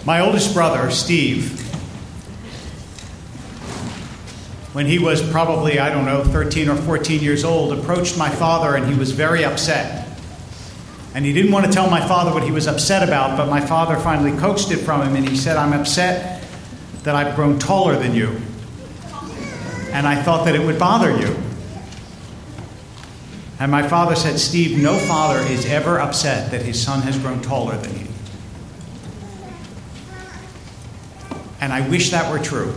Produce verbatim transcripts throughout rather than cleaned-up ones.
My oldest brother, Steve, when he was probably, I don't know, thirteen or fourteen years old, approached my father and he was very upset. And he didn't want to tell my father what he was upset about, but my father finally coaxed it from him and he said, "I'm upset that I've grown taller than you. And I thought that it would bother you." And my father said, "Steve, no father is ever upset that his son has grown taller than he." And I wish that were true.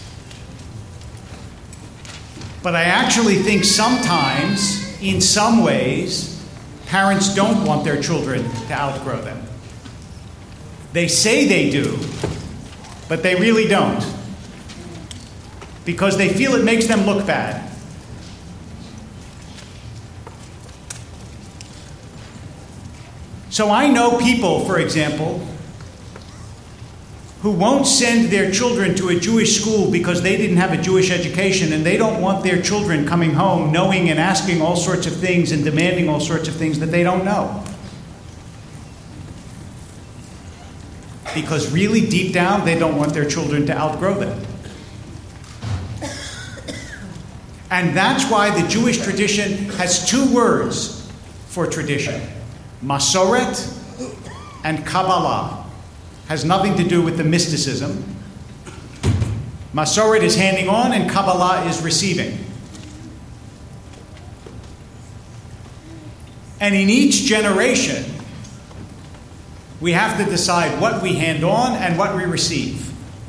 But I actually think sometimes, in some ways, parents don't want their children to outgrow them. They say they do, but they really don't. Because they feel it makes them look bad. So I know people, for example, who won't send their children to a Jewish school because they didn't have a Jewish education, and they don't want their children coming home knowing and asking all sorts of things and demanding all sorts of things that they don't know. Because really deep down, they don't want their children to outgrow them. And that's why the Jewish tradition has two words for tradition: Masoret and Kabbalah. Has nothing to do with the mysticism. Masoret is handing on and Kabbalah is receiving. And in each generation, we have to decide what we hand on and what we receive.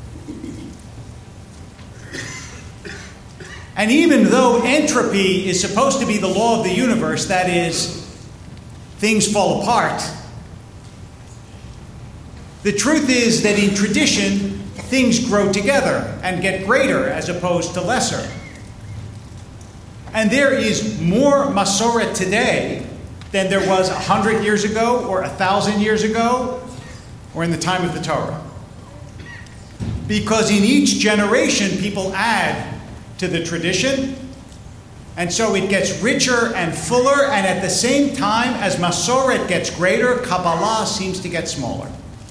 And even though entropy is supposed to be the law of the universe, that is, things fall apart, the truth is that in tradition, things grow together and get greater as opposed to lesser. And there is more Masoret today than there was a hundred years ago or a thousand years ago or in the time of the Torah. Because in each generation, people add to the tradition, and so it gets richer and fuller, and at the same time as Masoret gets greater, Kabbalah seems to get smaller.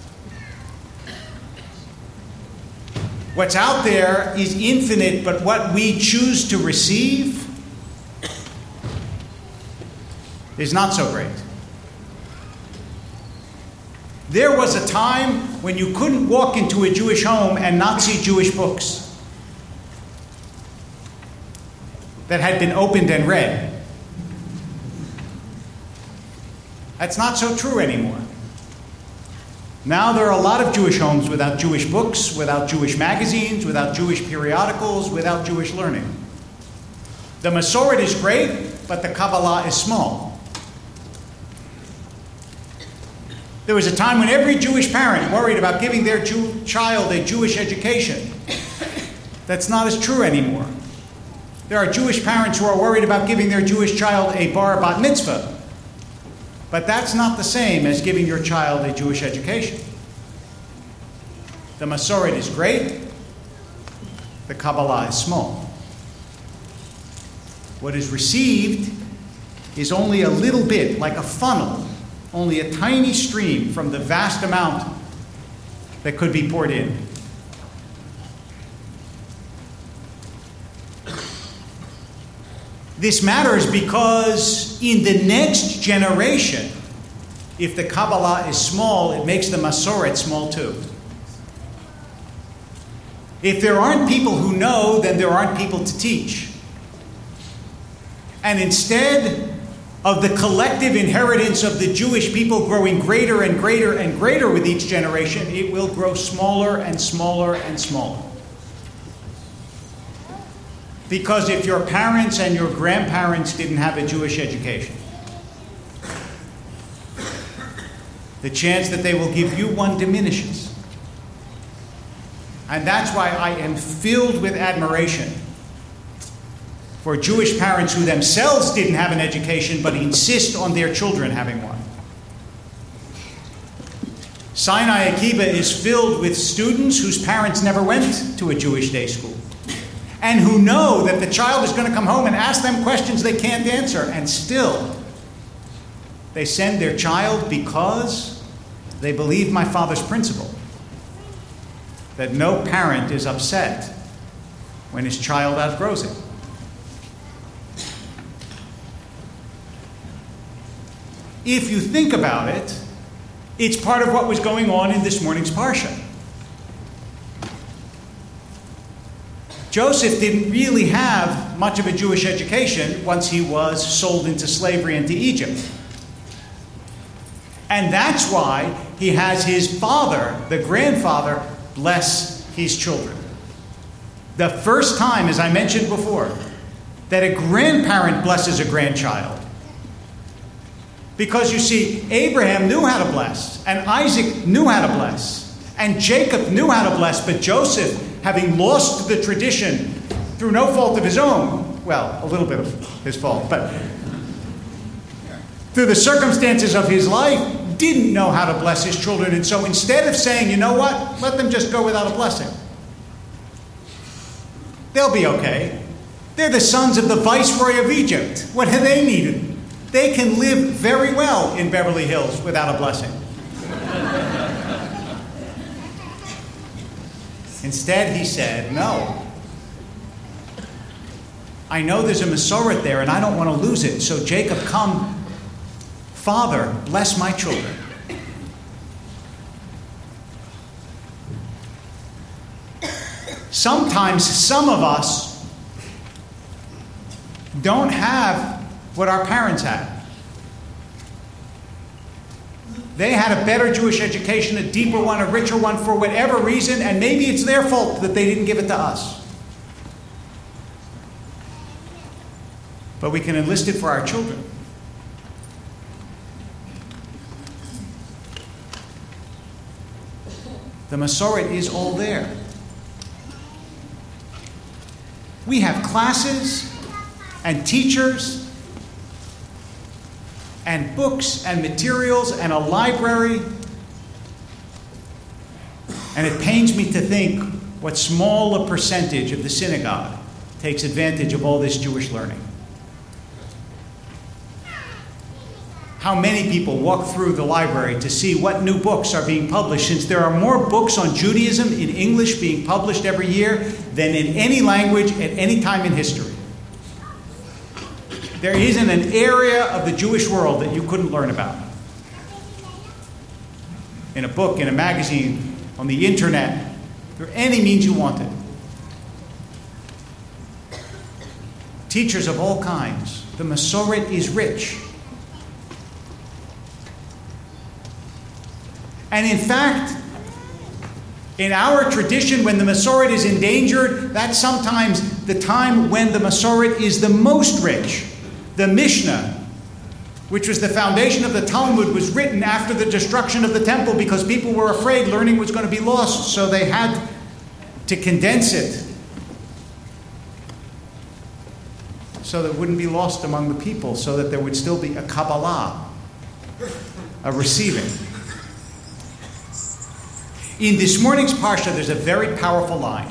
What's out there is infinite, but what we choose to receive is not so great. There was a time when you couldn't walk into a Jewish home and not see Jewish books that had been opened and read. That's not so true anymore. Now there are a lot of Jewish homes without Jewish books, without Jewish magazines, without Jewish periodicals, without Jewish learning. The Masoret is great, but the Kabbalah is small. There was a time when every Jewish parent worried about giving their Jew- child a Jewish education. That's not as true anymore. There are Jewish parents who are worried about giving their Jewish child a bar bat mitzvah. But that's not the same as giving your child a Jewish education. The Masoret is great. The Kabbalah is small. What is received is only a little bit, like a funnel, only a tiny stream from the vast amount that could be poured in. This matters because in the next generation, if the Kabbalah is small, it makes the Masoret small too. If there aren't people who know, then there aren't people to teach. And instead of the collective inheritance of the Jewish people growing greater and greater and greater with each generation, it will grow smaller and smaller and smaller. Because if your parents and your grandparents didn't have a Jewish education, the chance that they will give you one diminishes. And that's why I am filled with admiration for Jewish parents who themselves didn't have an education but insist on their children having one. Sinai Akiba is filled with students whose parents never went to a Jewish day school, and who know that the child is going to come home and ask them questions they can't answer, and still they send their child because they believe my father's principle. that no parent is upset when his child outgrows it. If you think about it, it's part of what was going on in this morning's Parsha. Joseph didn't really have much of a Jewish education once he was sold into slavery into Egypt. And that's why he has his father, the grandfather, bless his children. The first time, as I mentioned before, that a grandparent blesses a grandchild. Because you see, Abraham knew how to bless, and Isaac knew how to bless, and Jacob knew how to bless, but Joseph, having lost the tradition through no fault of his own, well, a little bit of his fault, but through the circumstances of his life, didn't know how to bless his children. And so instead of saying, you know what, let them just go without a blessing. They'll be okay. They're the sons of the viceroy of Egypt. What have they needed? They can live very well in Beverly Hills without a blessing. Instead, he said, no. I know there's a Masoret there, and I don't want to lose it. So Jacob, come, Father, bless my children. Sometimes some of us don't have what our parents had. They had a better Jewish education, a deeper one, a richer one, for whatever reason, and maybe it's their fault that they didn't give it to us. But we can enlist it for our children. The Masoret is all there. We have classes and teachers and books and materials and a library. And it pains me to think what small a percentage of the synagogue takes advantage of all this Jewish learning. How many people walk through the library to see what new books are being published, since there are more books on Judaism in English being published every year than in any language at any time in history. There isn't an area of the Jewish world that you couldn't learn about. In a book, in a magazine, on the internet, through any means you wanted. Teachers of all kinds. The Masoret is rich. And in fact, in our tradition, when the Masoret is endangered, that's sometimes the time when the Masoret is the most rich. The Mishnah, which was the foundation of the Talmud, was written after the destruction of the temple because people were afraid learning was going to be lost, so they had to condense it so that it wouldn't be lost among the people, so that there would still be a Kabbalah, a receiving. In this morning's Parsha, there's a very powerful line.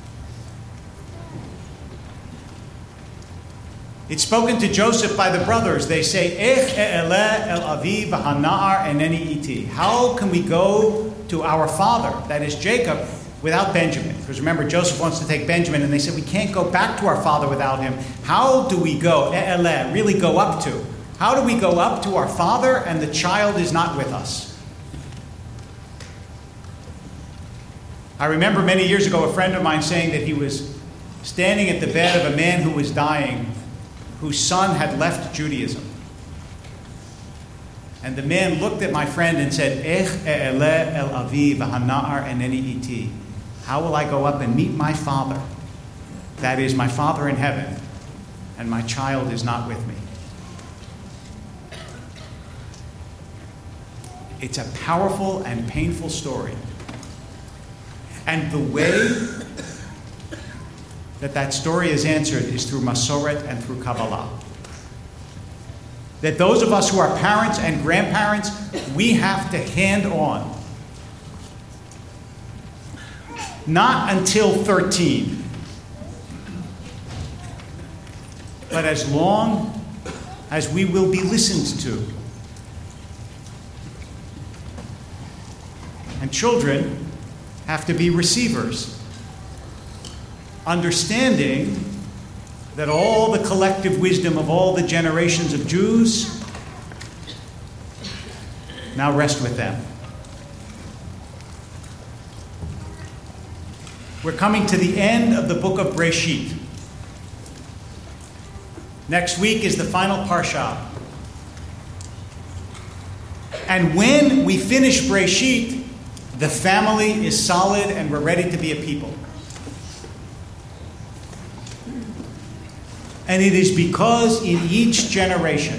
It's spoken to Joseph by the brothers. They say, Ech e'eleh el avi v'hana'ar eneni iti. How can we go to our father, that is Jacob, without Benjamin? Because remember, Joseph wants to take Benjamin, and they said, we can't go back to our father without him. How do we go, e'eleh, really go up to? How do we go up to our father and the child is not with us? I remember many years ago a friend of mine saying that he was standing at the bed of a man who was dying, whose son had left Judaism. And the man looked at my friend and said, Ech e'eleh el avi v'hana'ar eneni iti. How will I go up and meet my father? That is, my father in heaven, and my child is not with me. It's a powerful and painful story. And the way that that story is answered is through Masoret and through Kabbalah. That those of us who are parents and grandparents, we have to hand on. Not until thirteen, but as long as we will be listened to. And children, have to be receivers, understanding that all the collective wisdom of all the generations of Jews now rest with them. We're coming to the end of the book of Breshit. Next week is the final parsha. And when we finish Breshit, the family is solid and we're ready to be a people. And it is because in each generation,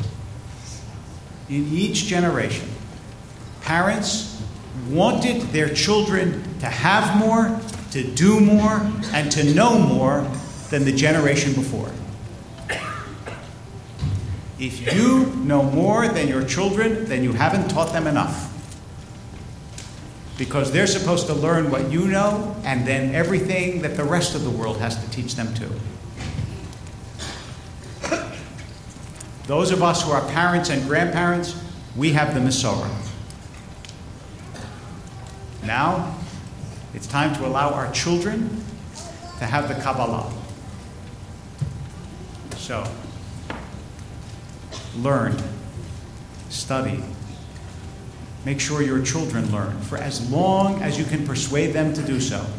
in each generation, parents wanted their children to have more, to do more, and to know more than the generation before. If you know more than your children, then you haven't taught them enough. Because they're supposed to learn what you know, and then everything that the rest of the world has to teach them too. Those of us who are parents and grandparents, we have the Masorah. Now, it's time to allow our children to have the Kabbalah. So, learn, study. Make sure your children learn for as long as you can persuade them to do so.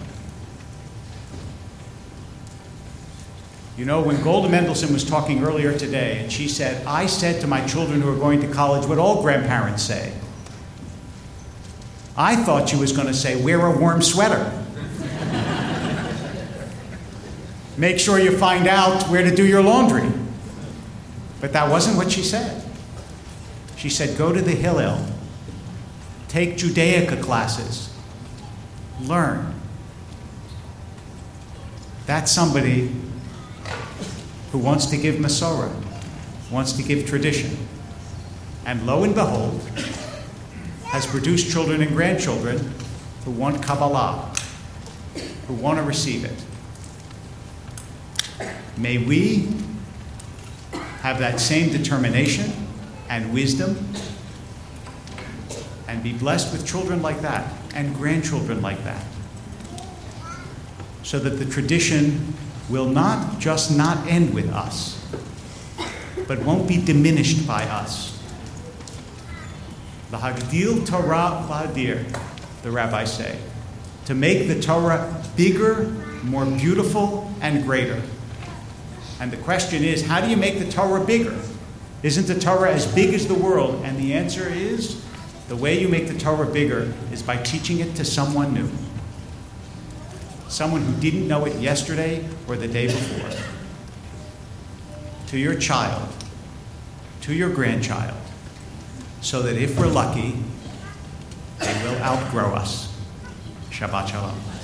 You know, when Golda Mendelson was talking earlier today, and she said, I said to my children who are going to college what all grandparents say. I thought she was going to say, wear a warm sweater. Make sure you find out where to do your laundry. But that wasn't what she said. She said, go to the Hillel. Take Judaica classes. Learn. That's somebody who wants to give Masorah, wants to give tradition. And lo and behold, has produced children and grandchildren who want Kabbalah, who want to receive it. May we have that same determination and wisdom and be blessed with children like that and grandchildren like that, so that the tradition will not just not end with us, but won't be diminished by us. The Hagdil Torah V'Hadir, the rabbis say, to make the Torah bigger, more beautiful, and greater. And the question is, how do you make the Torah bigger? Isn't the Torah as big as the world? And the answer is, the way you make the Torah bigger is by teaching it to someone new. Someone who didn't know it yesterday or the day before. To your child, to your grandchild, so that if we're lucky, they will outgrow us. Shabbat Shalom.